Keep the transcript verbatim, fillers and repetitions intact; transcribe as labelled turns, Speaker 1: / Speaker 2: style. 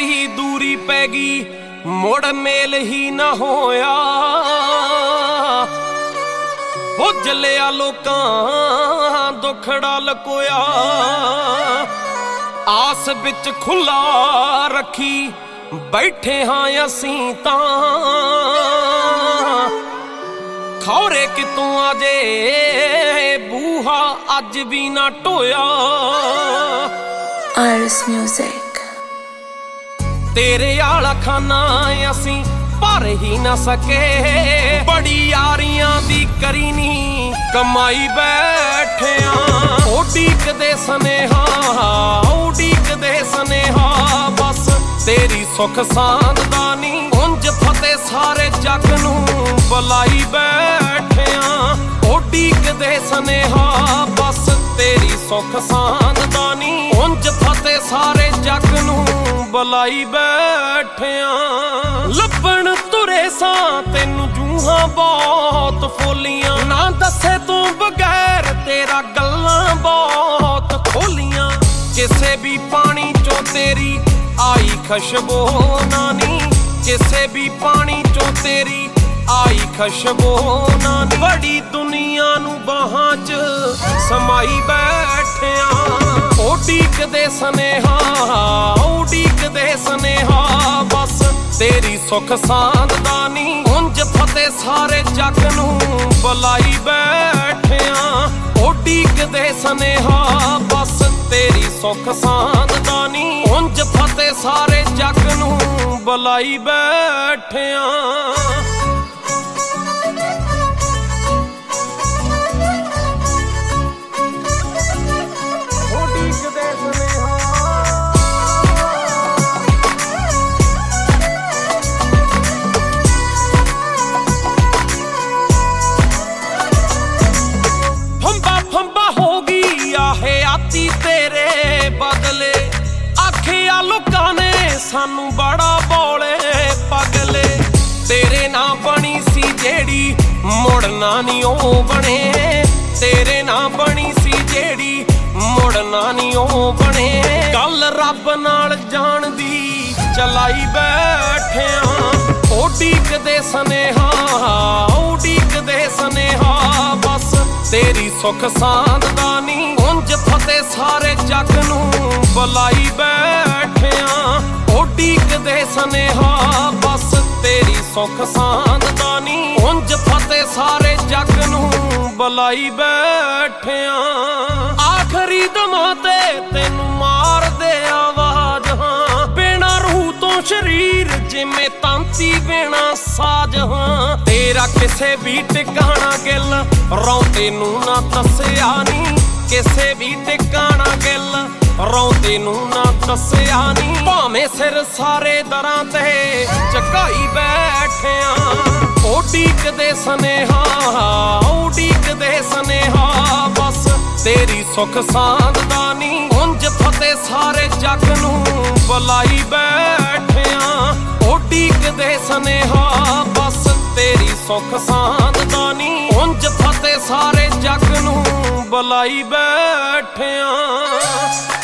Speaker 1: ही दूरी पैगी मुड़ मेल ही ना होया। बुझ लिया लोकां दुखड़ा लकोया, आस बिच खुला रखी बैठे हाँ असीं तां। खौरे कितों आजे बूहा अज भी ना ढोया।
Speaker 2: आरस म्यूजिक।
Speaker 1: तेरे आला खाना असीं भर ही ना सके, बड़ी यारियां दी करी नी कमाई बैठिया। उडीकदे सनेहा उडीकदे सनेहा, बस तेरी सुख सांद दा नी उंज फते सारे जग नूं बुलाई बैठिया। उडीकदे सनेहा बस तेरी सुख सांद दा नी उंज फते सारे जग नूं बुलाई बैठिया। ਲੱਭਣ तुरे सां तैनूं जूहां बहुत फोलियां, ना दसे तू बगैर तेरा गल्लां बहुत खोलियां। किसे भी पानी चों तेरी आई खुशबू नानी, किसे भी पानी चों तेरी आई खुशबू नानी। बड़ी दुनिया नूं बाहां च समाई बैठिया। उडीकदे सनेहा उडीकदे सनेहा, बस तेरी सुख सांद दा नी उंज फते सारे जग नूं बुलाई बैठिया। उडीकदे सनेहा बस तेरी सुख सांद दा नी उंज फते सारे जग नूं बुलाई बैठिया। तेरे बदले आखिया लोकां ने सानू बड़ा बोले पगले। तेरे ना बनी सी जेड़ी मुड़ना नी ओ बने, तेरे ना बनी सी जेड़ी मुड़ना नी ओ बने। गल रब नाल जान दी चलाई बैठिया। उडीकदे सनेहा उडीकदे सनेहा, बस तेरी सुख सांद दा नी उंज फते सारे जग नूं बुलाई बैठिया। उडीकदे सनेहा बस तेरी सुख सांद दा नी उंज फते सारे जग नूं बुलाई बैठिया। आखरी दमां ते तैनूं मार दे आवाज, हां बिना रूह तो शरीर जिमें तांती बिना साज। हां तेरा किसे भी टिकाणा गिल रौंदे नूं ना दस्सिया नी, किसे भी टिकाणा गिल रौंदे नूं ना दस्सिया नी। भावें सिर सारे दरां ते झुकाई बैठिया। उडीकदे सनेहा उडीकदे सनेहा, बस तेरी सुख सांद दा नी उंज फते सारे जग नूं बुलाई बैठिया। उडीकदे सनेहा बस तेरी सुख सांद दा नी उंज फते सारे जग नूं बुलाई बैठिया।